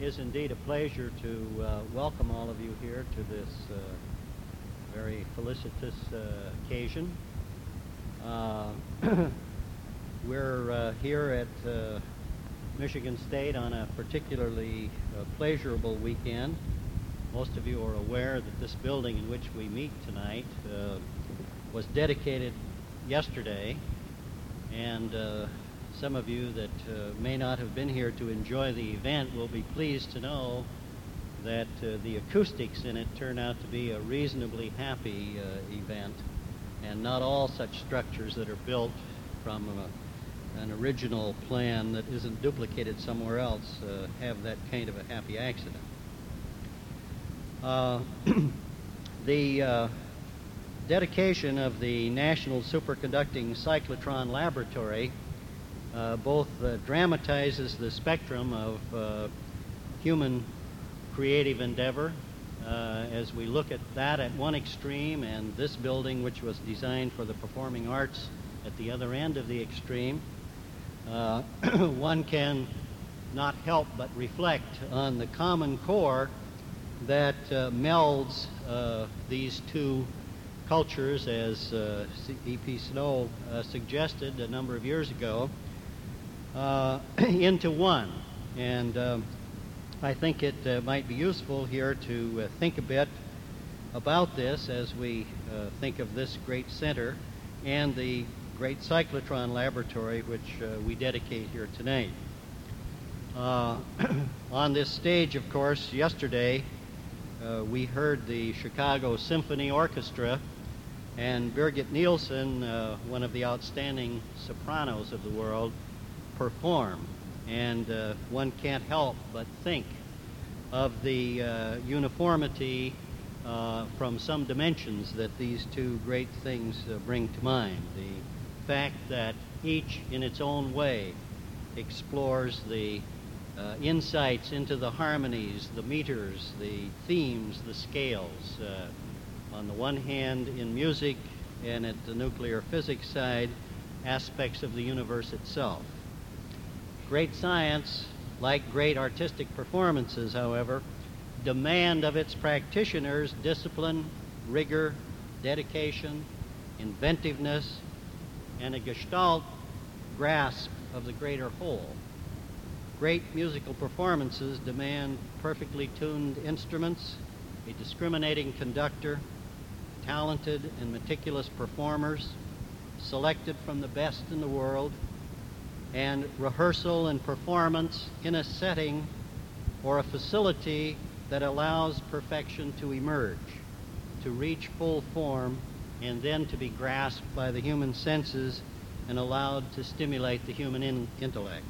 is indeed a pleasure to welcome all of you here to this very felicitous occasion. We're here at Michigan State on a particularly pleasurable weekend. Most of you are aware that this building in which we meet tonight was dedicated yesterday, and some of you that may not have been here to enjoy the event will be pleased to know that the acoustics in it turn out to be a reasonably happy event, and not all such structures that are built from an original plan that isn't duplicated somewhere else have that kind of a happy accident. The dedication of the National Superconducting Cyclotron Laboratory both dramatizes the spectrum of human creative endeavor as we look at that at one extreme, and this building, which was designed for the performing arts, at the other end of the extreme. One can not help but reflect on the common core that melds these two cultures, as E.P. Snow suggested a number of years ago, into one. And I think it might be useful here to think a bit about this as we think of this great center and the great cyclotron laboratory which we dedicate here tonight. On this stage, of course, yesterday we heard the Chicago Symphony Orchestra and Birgit Nielsen, one of the outstanding sopranos of the world, perform. And one can't help but think of the uniformity from some dimensions that these two great things bring to mind. The fact that each in its own way explores the insights into the harmonies, the meters, the themes, the scales. On the one hand in music, and at the nuclear physics side, aspects of the universe itself. Great science, like great artistic performances, however, demand of its practitioners discipline, rigor, dedication, inventiveness, and a gestalt grasp of the greater whole. Great musical performances demand perfectly tuned instruments, a discriminating conductor, talented and meticulous performers, selected from the best in the world, and rehearsal and performance in a setting or a facility that allows perfection to emerge, to reach full form, and then to be grasped by the human senses and allowed to stimulate the human intellect.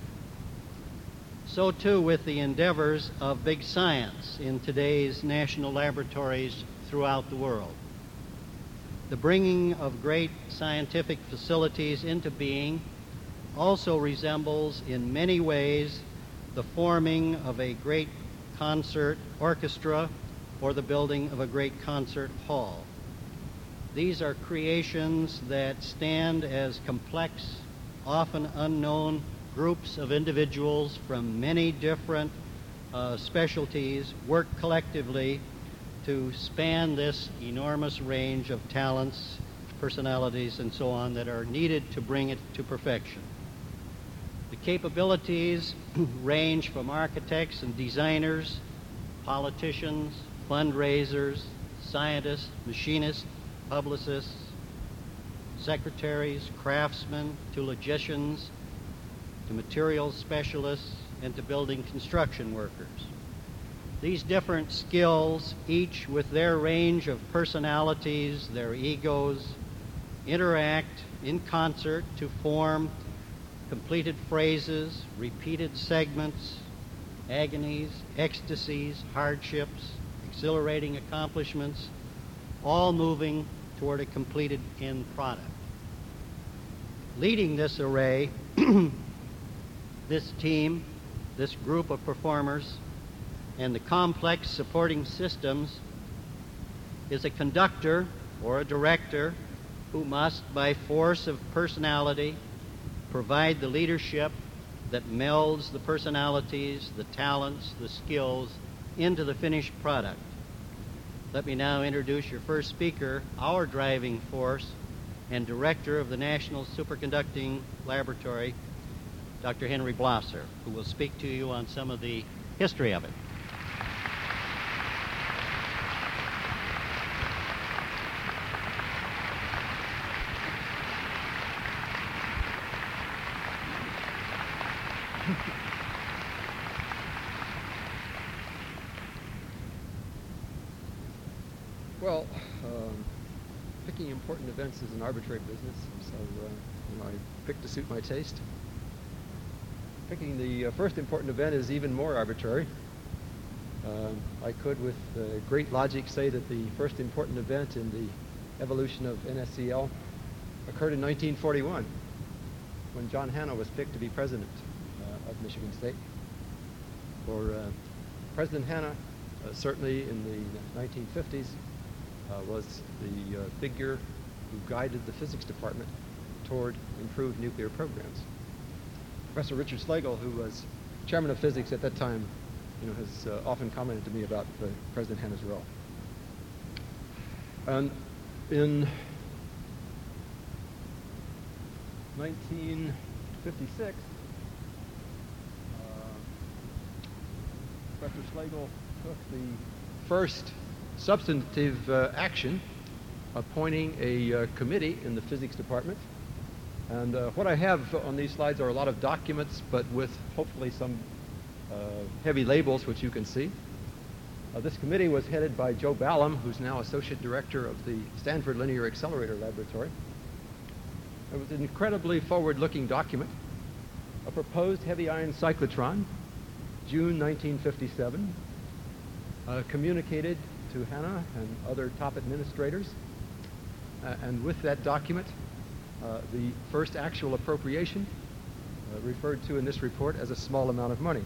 So too with the endeavors of big science in today's national laboratories throughout the world. The bringing of great scientific facilities into being also resembles in many ways the forming of a great concert orchestra or the building of a great concert hall. These are creations that stand as complex, often unknown groups of individuals from many different specialties work collectively to span this enormous range of talents, personalities, and so on that are needed to bring it to perfection. The capabilities range from architects and designers, politicians, fundraisers, scientists, machinists, publicists, secretaries, craftsmen, to logicians, to materials specialists, and to building construction workers. These different skills, each with their range of personalities, their egos, interact in concert to form completed phrases, repeated segments, agonies, ecstasies, hardships, exhilarating accomplishments, all moving toward a completed end product. Leading this array, this team, this group of performers, and the complex supporting systems is a conductor or a director who must, by force of personality, provide the leadership that melds the personalities, the talents, the skills into the finished product. Let me now introduce your first speaker, our driving force and director of the National Superconducting Laboratory, Dr. Henry Blosser, who will speak to you on some of the history of it. Well, picking important events is an arbitrary business, so I pick to suit my taste. Picking the first important event is even more arbitrary. I could, with great logic, say that the first important event in the evolution of NSCL occurred in 1941, when John Hanna was picked to be president of Michigan State. For President Hanna, certainly in the 1950s, was the figure who guided the physics department toward improved nuclear programs. Professor Richard Slagle, who was chairman of physics at that time, has often commented to me about President Hanna's role. And in 1956, Professor Slagle took the first substantive action, appointing a committee in the physics department. And what I have on these slides are a lot of documents, but with hopefully some heavy labels, which you can see. This committee was headed by Joe Ballum, who's now associate director of the Stanford Linear Accelerator Laboratory. It was an incredibly forward-looking document, a proposed heavy ion cyclotron, June 1957, communicated to Hanna and other top administrators, and with that document, the first actual appropriation, referred to in this report as a small amount of money.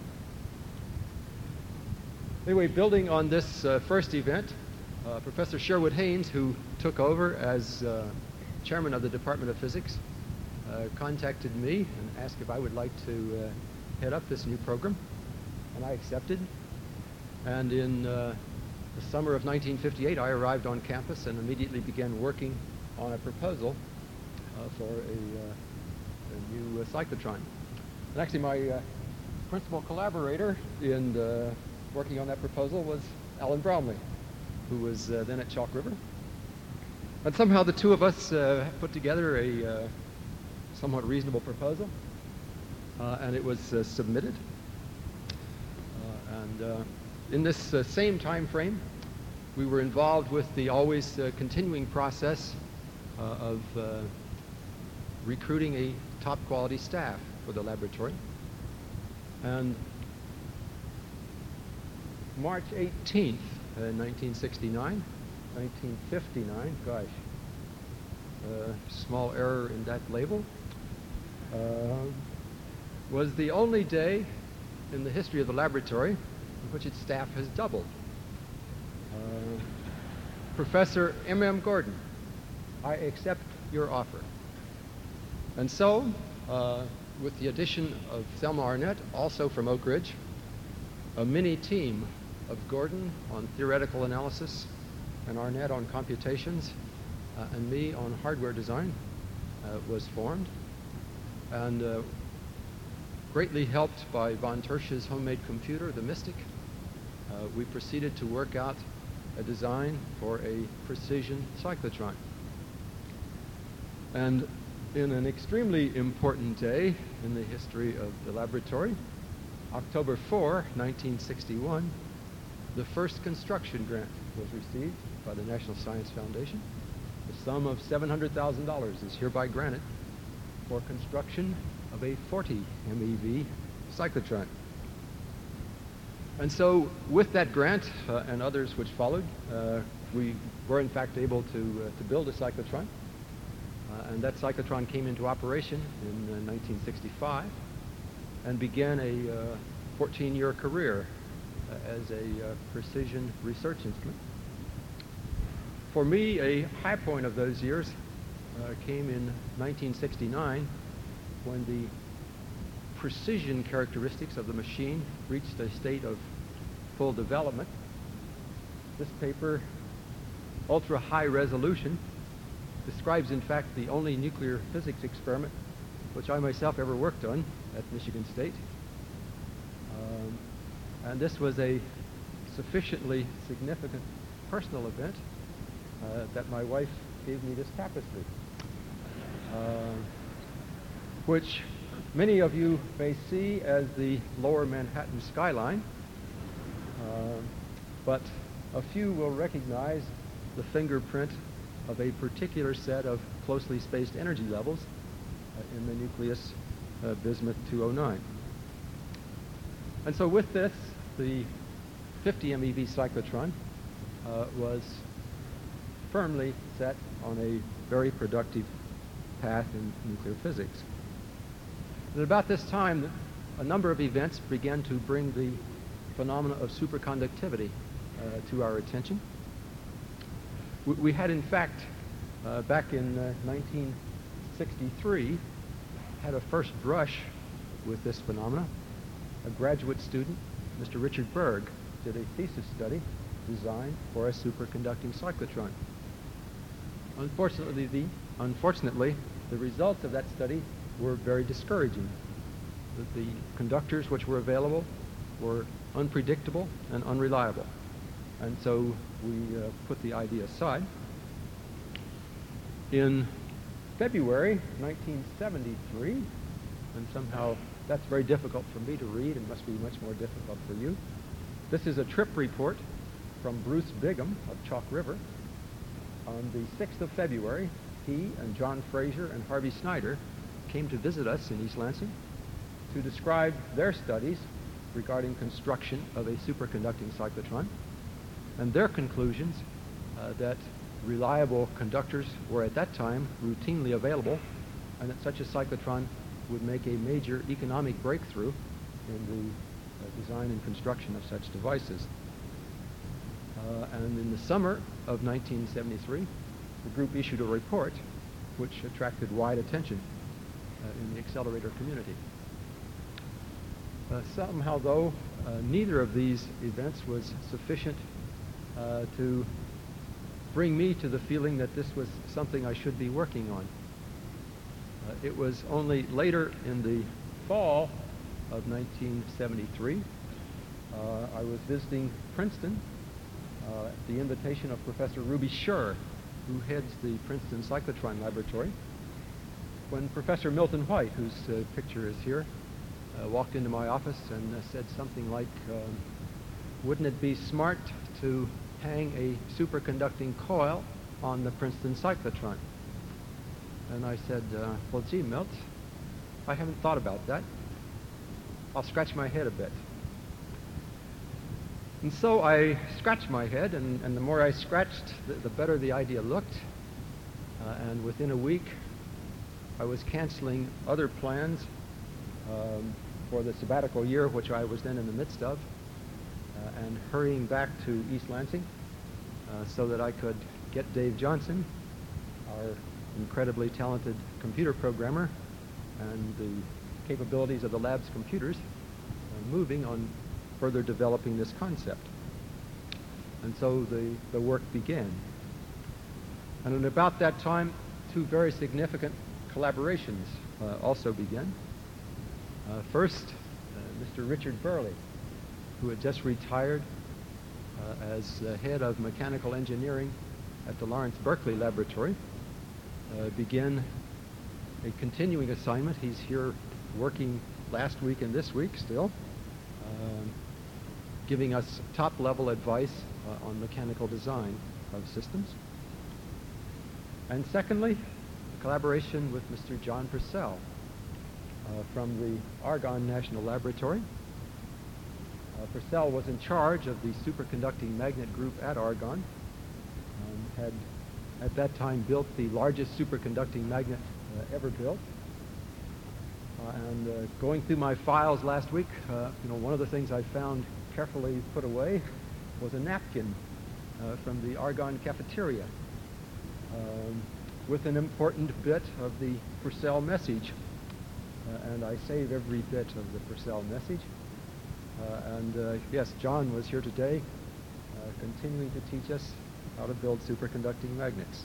Anyway, building on this first event, Professor Sherwood Haynes, who took over as chairman of the Department of Physics, contacted me and asked if I would like to head up this new program, and I accepted. And in the summer of 1958, I arrived on campus and immediately began working on a proposal for a new cyclotron. And actually, my principal collaborator in working on that proposal was Alan Bromley, who was then at Chalk River. And somehow the two of us put together a somewhat reasonable proposal, and it was submitted. In this same time frame, we were involved with the always continuing process of recruiting a top quality staff for the laboratory. And March 18th, 1969, 1959, gosh, small error in that label, was the only day in the history of the laboratory in which its staff has doubled. Professor M.M. Gordon, I accept your offer. And so, with the addition of Thelma Arnett, also from Oak Ridge, a mini team of Gordon on theoretical analysis and Arnett on computations and me on hardware design was formed. And greatly helped by von Tersch's homemade computer, the Mystic, we proceeded to work out a design for a precision cyclotron. And in an extremely important day in the history of the laboratory, October 4, 1961, the first construction grant was received by the National Science Foundation. The sum of $700,000 is hereby granted for construction of a 40 MeV cyclotron. And so with that grant and others which followed, we were in fact able to build a cyclotron. And that cyclotron came into operation in 1965 and began a 14-year career as a precision research instrument. For me, a high point of those years came in 1969 when the precision characteristics of the machine reached a state of full development. This paper, ultra high resolution, describes in fact the only nuclear physics experiment which I myself ever worked on at Michigan State. And this was a sufficiently significant personal event that my wife gave me this tapestry, which many of you may see as the lower Manhattan skyline, but a few will recognize the fingerprint of a particular set of closely spaced energy levels in the nucleus bismuth 209. And so with this, the 50 MeV cyclotron was firmly set on a very productive path in nuclear physics. And about this time, a number of events began to bring the phenomena of superconductivity to our attention. We had, in fact, back in 1963, had a first brush with this phenomena. A graduate student, Mr. Richard Berg, did a thesis study designed for a superconducting cyclotron. Unfortunately, the results of that study were very discouraging. The conductors which were available were unpredictable and unreliable. And so we put the idea aside. In February 1973, and somehow that's very difficult for me to read and must be much more difficult for you. This is a trip report from Bruce Bigham of Chalk River. On the 6th of February, he and John Fraser and Harvey Snyder came to visit us in East Lansing to describe their studies regarding construction of a superconducting cyclotron and their conclusions that reliable conductors were at that time routinely available and that such a cyclotron would make a major economic breakthrough in the design and construction of such devices. And in the summer of 1973, the group issued a report which attracted wide attention in the accelerator community. Somehow, though, neither of these events was sufficient to bring me to the feeling that this was something I should be working on. It was only later in the fall of 1973, I was visiting Princeton at the invitation of Professor Ruby Scher, who heads the Princeton Cyclotron Laboratory, when Professor Milton White, whose picture is here, walked into my office and said something like, wouldn't it be smart to hang a superconducting coil on the Princeton cyclotron? And I said, well, gee, Milt, I haven't thought about that. I'll scratch my head a bit. And so I scratched my head, and the more I scratched, the better the idea looked. And within a week, I was canceling other plans for the sabbatical year, which I was then in the midst of, and hurrying back to East Lansing so that I could get Dave Johnson, our incredibly talented computer programmer, and the capabilities of the lab's computers moving on further developing this concept. And so the work began. And at about that time, two very significant collaborations also began. First, Mr. Richard Burley, who had just retired as head of mechanical engineering at the Lawrence Berkeley Laboratory, began a continuing assignment. He's here working last week and this week still, giving us top-level advice on mechanical design of systems. And secondly, a collaboration with Mr. John Purcell from the Argonne National Laboratory. Purcell was in charge of the superconducting magnet group at Argonne, had at that time built the largest superconducting magnet ever built. And going through my files last week, one of the things I found carefully put away was a napkin from the Argonne cafeteria with an important bit of the Purcell message. and I save every bit of the Purcell message. Yes, John was here today, continuing to teach us how to build superconducting magnets.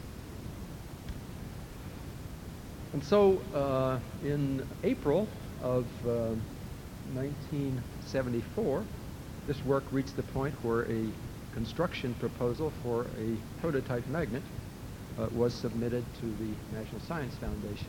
And so in April of 1974, this work reached the point where a construction proposal for a prototype magnet was submitted to the National Science Foundation.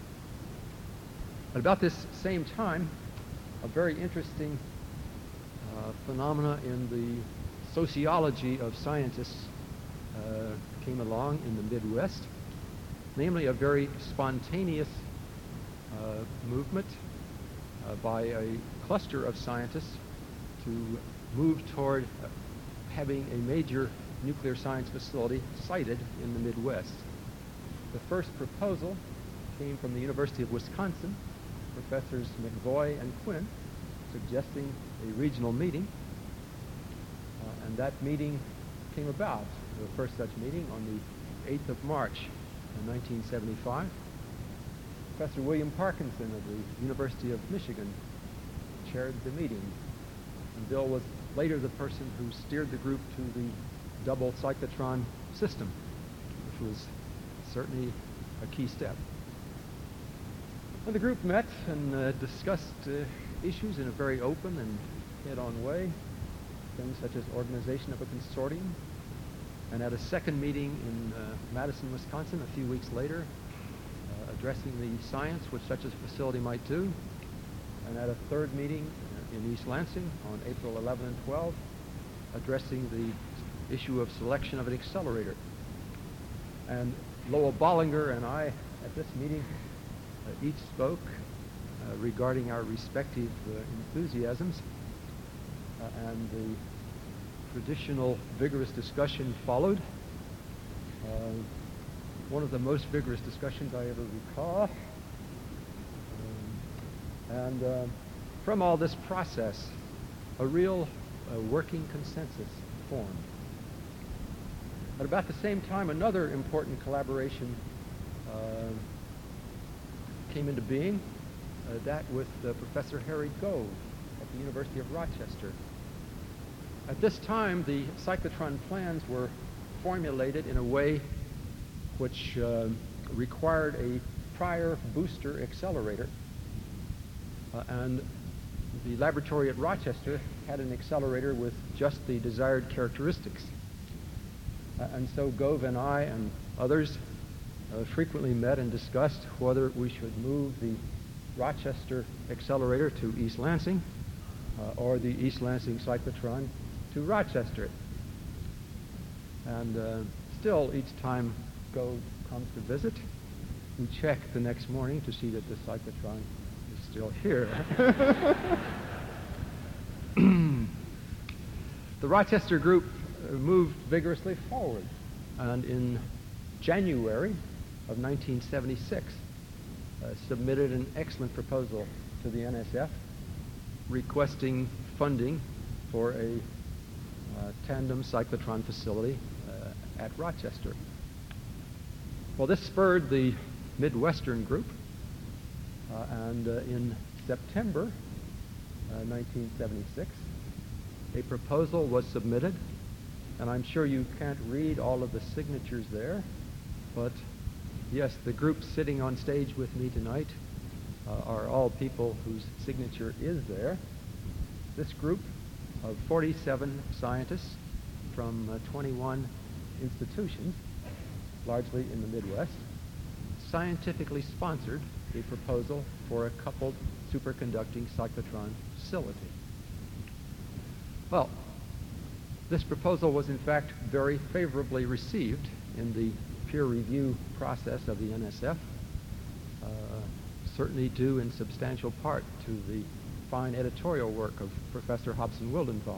At about this same time, a very interesting phenomena in the sociology of scientists came along in the Midwest, namely a very spontaneous movement by a cluster of scientists to move toward having a major nuclear science facility sited in the Midwest. The first proposal came from the University of Wisconsin, Professors McVoy and Quinn, suggesting a regional meeting. And that meeting came about, the first such meeting, on the 8th of March in 1975. Professor William Parkinson of the University of Michigan chaired the meeting. And Bill was later the person who steered the group to the double cyclotron system, which was certainly a key step. And the group met and discussed issues in a very open and head-on way, things such as organization of a consortium. And at a second meeting in Madison, Wisconsin, a few weeks later, addressing the science which such a facility might do. And at a third meeting in East Lansing on April 11 and 12, addressing the issue of selection of an accelerator. And Lowell Bollinger and I, at this meeting, each spoke regarding our respective enthusiasms, and the traditional vigorous discussion followed. One of the most vigorous discussions I ever recall. From all this process, a real working consensus formed. At about the same time, another important collaboration came into being, that with Professor Harry Gove at the University of Rochester. At this time, the cyclotron plans were formulated in a way which required a prior booster accelerator, and the laboratory at Rochester had an accelerator with just the desired characteristics. And so Gove and I and others frequently met and discussed whether we should move the Rochester accelerator to East Lansing or the East Lansing cyclotron to Rochester. And still, each time Gove comes to visit, we check the next morning to see that the cyclotron is still here. The Rochester group moved vigorously forward, and in January of 1976 submitted an excellent proposal to the NSF requesting funding for a tandem cyclotron facility at Rochester. Well, this spurred the Midwestern group, and in September 1976, a proposal was submitted, and I'm sure you can't read all of the signatures there, but yes, the group sitting on stage with me tonight are all people whose signature is there. This group of 47 scientists from 21 institutions, largely in the Midwest, scientifically sponsored a proposal for a coupled superconducting cyclotron facility. Well, this proposal was in fact very favorably received in the peer review process of the NSF, certainly due in substantial part to the fine editorial work of Professor Hobson Wildenthal.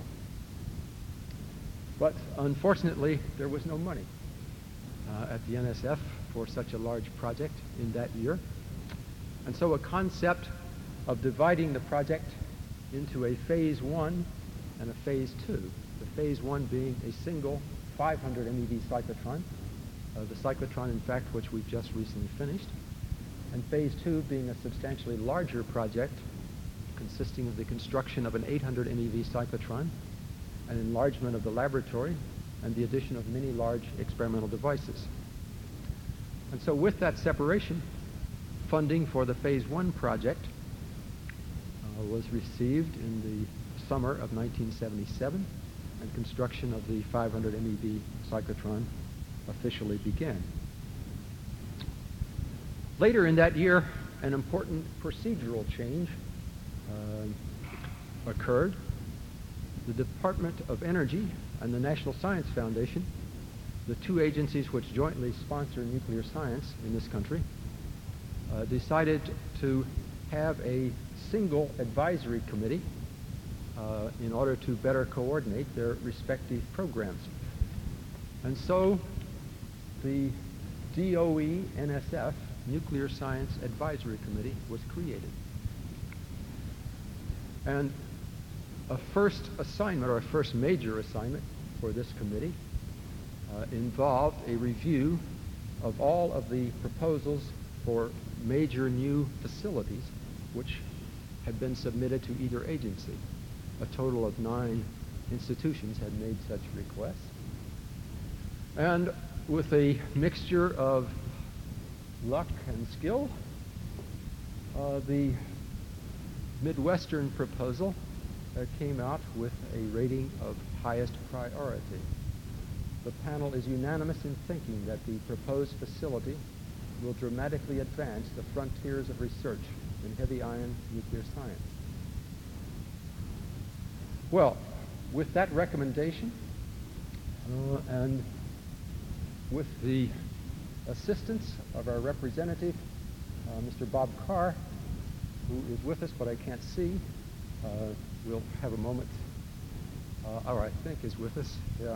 But unfortunately, there was no money at the NSF for such a large project in that year. And so a concept of dividing the project into a phase 1 and a phase 2, the phase 1 being a single 500 MeV cyclotron, the cyclotron, in fact, which we've just recently finished, and Phase 2 being a substantially larger project consisting of the construction of an 800 MeV cyclotron, an enlargement of the laboratory, and the addition of many large experimental devices. And so with that separation, funding for the Phase 1 project was received in the summer of 1977, and construction of the 500 MeV cyclotron officially began. Later in that year, an important procedural change occurred. The Department of Energy and the National Science Foundation, the two agencies which jointly sponsor nuclear science in this country, decided to have a single advisory committee in order to better coordinate their respective programs. And so the DOE-NSF Nuclear Science Advisory Committee was created. And a first assignment, or a first major assignment for this committee, involved a review of all of the proposals for major new facilities which had been submitted to either agency. A total of 9 institutions had made such requests. And with a mixture of luck and skill, the Midwestern proposal came out with a rating of highest priority. The panel is unanimous in thinking that the proposed facility will dramatically advance the frontiers of research in heavy ion nuclear science. Well, with that recommendation, and with the assistance of our representative, Mr. Bob Carr, who is with us but I can't see, we'll have a moment, or I think is with us, yeah.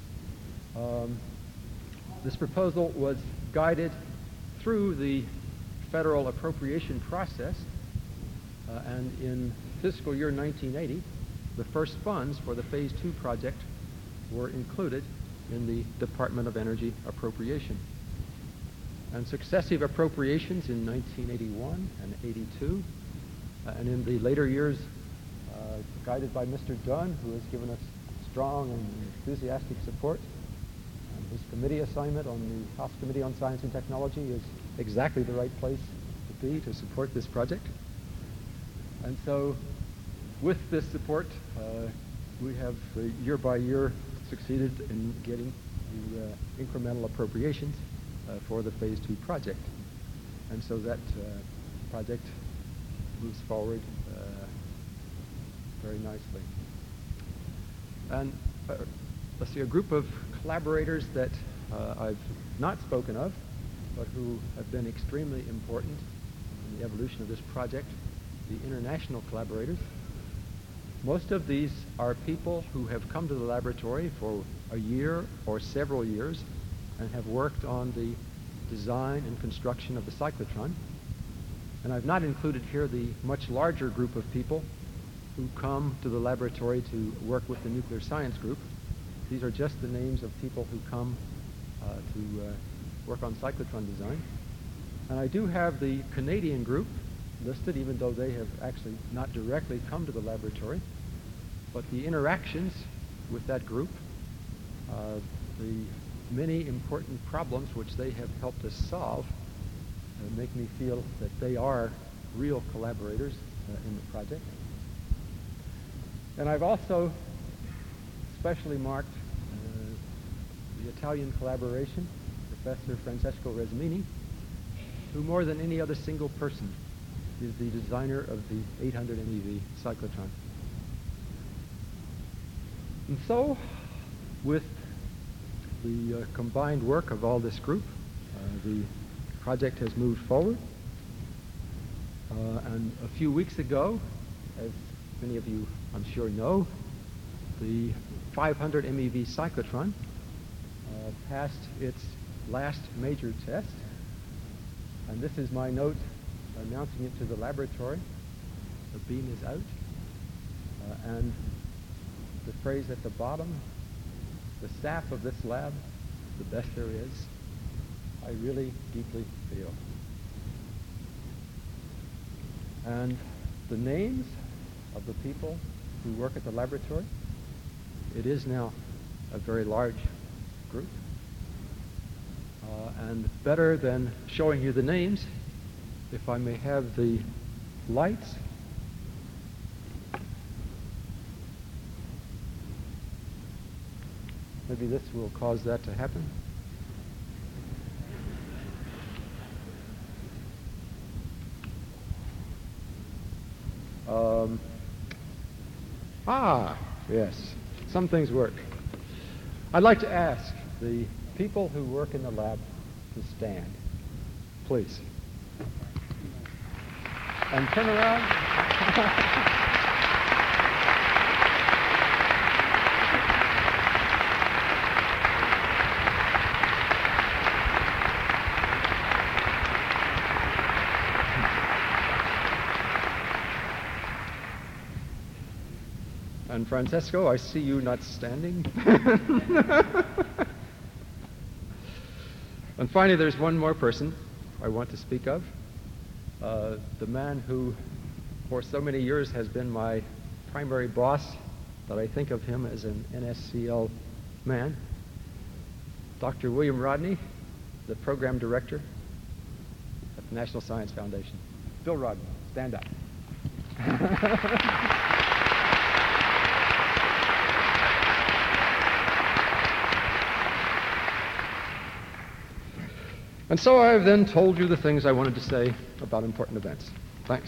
This proposal was guided through the federal appropriation process, and in fiscal year 1980, the first funds for the Phase 2 project were included in the Department of Energy appropriation. And successive appropriations in 1981 and 82, and in the later years, guided by Mr. Dunn, who has given us strong and enthusiastic support. And his committee assignment on the House Committee on Science and Technology is exactly the right place to be to support this project. And so with this support, we have year by year succeeded in getting the incremental appropriations for the Phase 2 project. And so that project moves forward very nicely. And let's see, a group of collaborators that I've not spoken of, but who have been extremely important in the evolution of this project, the international collaborators. Most of these are people who have come to the laboratory for a year or several years and have worked on the design and construction of the cyclotron. And I've not included here the much larger group of people who come to the laboratory to work with the nuclear science group. These are just the names of people who come to work on cyclotron design. And I do have the Canadian group listed, even though they have actually not directly come to the laboratory. But the interactions with that group, the many important problems which they have helped us solve, make me feel that they are real collaborators in the project. And I've also specially marked the Italian collaboration, Professor Francesco Resmini, who more than any other single person is the designer of the 800 MeV cyclotron. And so, with the combined work of all this group, the project has moved forward. And a few weeks ago, as many of you I'm sure know, the 500 MeV cyclotron passed its last major test. And this is my note announcing it to the laboratory. The beam is out. And the phrase at the bottom, the staff of this lab, the best there is, I really deeply feel. And the names of the people who work at the laboratory, it is now a very large group. And better than showing you the names, if I may have the lights. Maybe this will cause that to happen. Yes, some things work. I'd like to ask the people who work in the lab to stand, please. And turn around. And Francesco, I see you not standing. And finally, there's one more person I want to speak of. The man who, for so many years, has been my primary boss, that I think of him as an NSCL man. Dr. William Rodney, the program director at the National Science Foundation. Bill Rodney, stand up. And so I have then told you the things I wanted to say about important events. Thanks.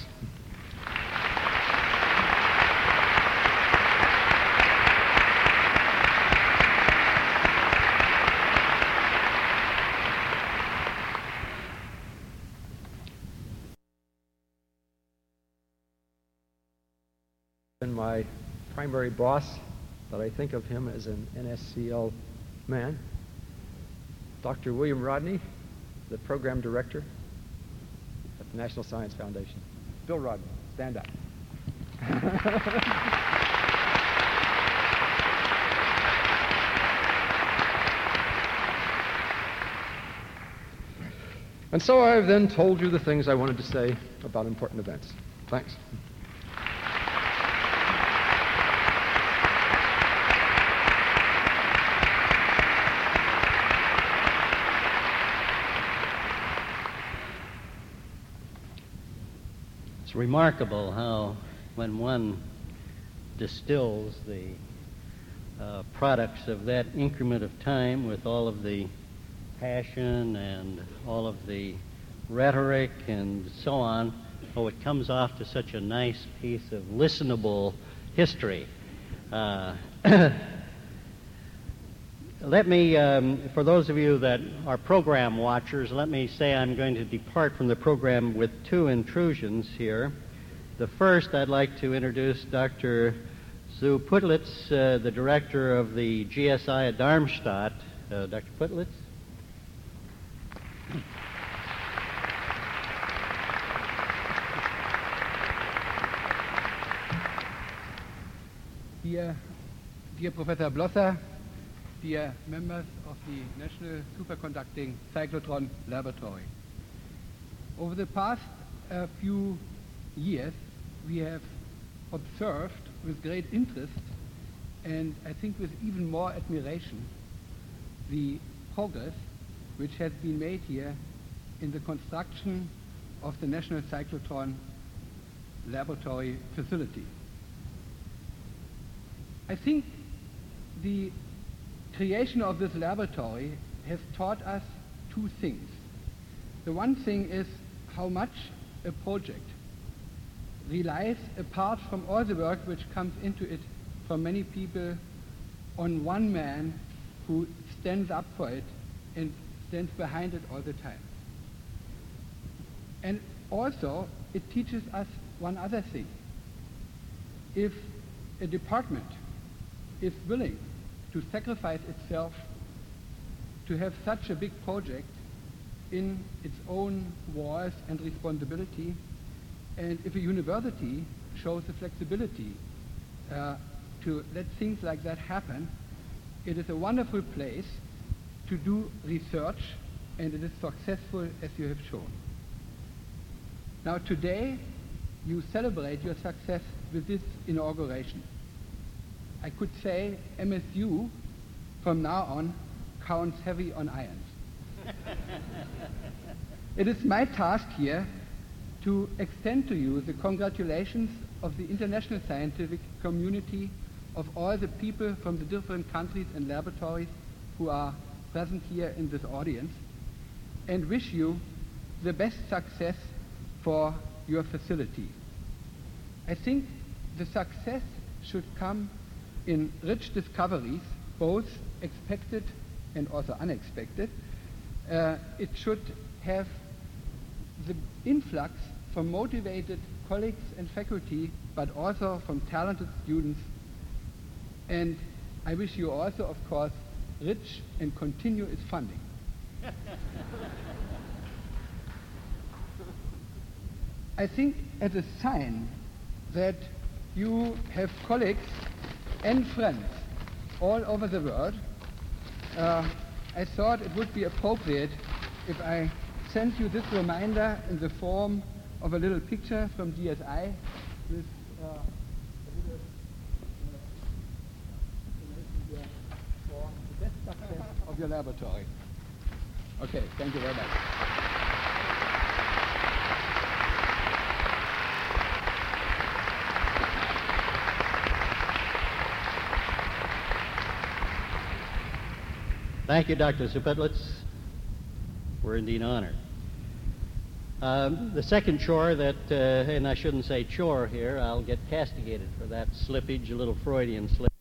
And my primary boss, that I think of him as an NSCL man, Dr. William Rodney, the program director at the National Science Foundation. Bill Rodney, stand up. And so I have then told you the things I wanted to say about important events. Thanks. It's remarkable how, when one distills the products of that increment of time with all of the passion and all of the rhetoric and so on, it comes off to such a nice piece of listenable history. Let me, for those of you that are program watchers, let me say I'm going to depart from the program with two intrusions here. The first, I'd like to introduce Dr. Zu Putlitz, the director of the GSI at Darmstadt. Dr. Putlitz? Dear Professor Blosser, dear members of the National Superconducting Cyclotron Laboratory. Over the past few years, we have observed with great interest and I think with even more admiration the progress which has been made here in the construction of the National Cyclotron Laboratory facility. I think the creation of this laboratory has taught us two things. The one thing is how much a project relies, apart from all the work which comes into it from many people, on one man who stands up for it and stands behind it all the time. And also, it teaches us one other thing. If a department is willing to sacrifice itself to have such a big project in its own walls and responsibility, and if a university shows the flexibility to let things like that happen, it is a wonderful place to do research, and it is successful as you have shown. Now today, you celebrate your success with this inauguration. I could say MSU from now on counts heavy on irons. It is my task here to extend to you the congratulations of the international scientific community, of all the people from the different countries and laboratories who are present here in this audience, and wish you the best success for your facility. I think the success should come in rich discoveries, both expected and also unexpected. It should have the influx from motivated colleagues and faculty, but also from talented students. And I wish you also, of course, rich and continuous funding. I think as a sign that you have colleagues and friends all over the world, I thought it would be appropriate if I sent you this reminder in the form of a little picture from DSI with a little information here for the best success of your laboratory. Okay, thank you very much. Thank you, Dr. Zupitlitz. We're indeed honored. The second chore that, and I shouldn't say chore here, I'll get castigated for that slippage, a little Freudian slip.